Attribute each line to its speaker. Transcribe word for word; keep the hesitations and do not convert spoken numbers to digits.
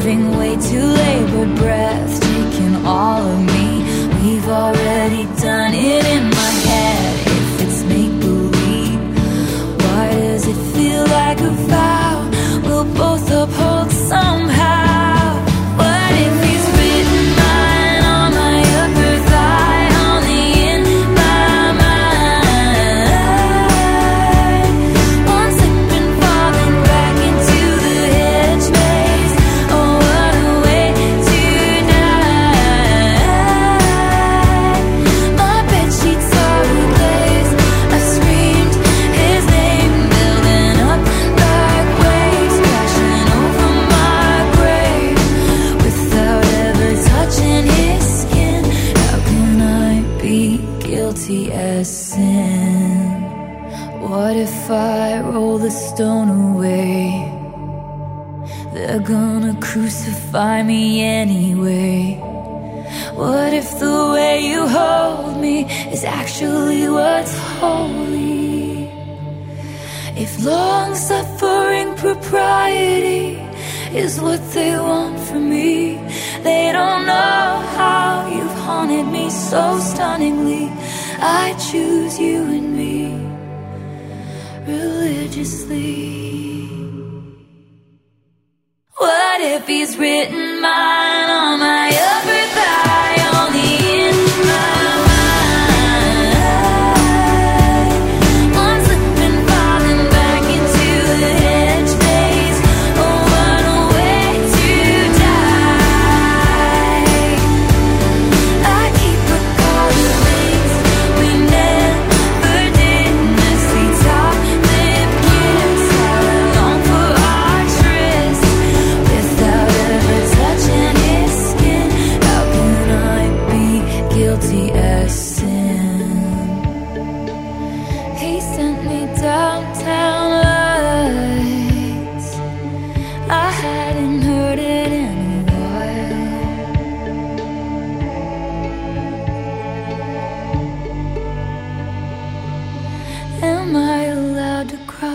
Speaker 1: giving way to labored breath, taking all of me. We've already done it in my head. If it's make-believe, why does it feel like a vow we'll both uphold somehow? What if he's written mine on my upper thigh, only in my mind? One slip and falling back into the hedge maze. Oh, what a way to die. My bedsheets are ablaze. I screamed his name, building up like waves, crashing over my grave without ever touching his skin. How can I be guilty as sin? What if I roll the stone away? They're gonna crucify me anyway. What if the way you hold me is actually what's holy? If long-suffering propriety is what they want from me, they don't know how you've haunted me so stunningly. I choose you and me religiously. What if he's written mine on my upper thigh, only in my mind? One slip and falling back into the hedge maze. Oh, what a way to die. I keep recalling things we never did. Messy top lip kiss, how I long for our tryst without ever touching his skin. How can I be guilty as sin? He sent me downtown lights. I hadn't heard it in a while. Am I allowed to cry?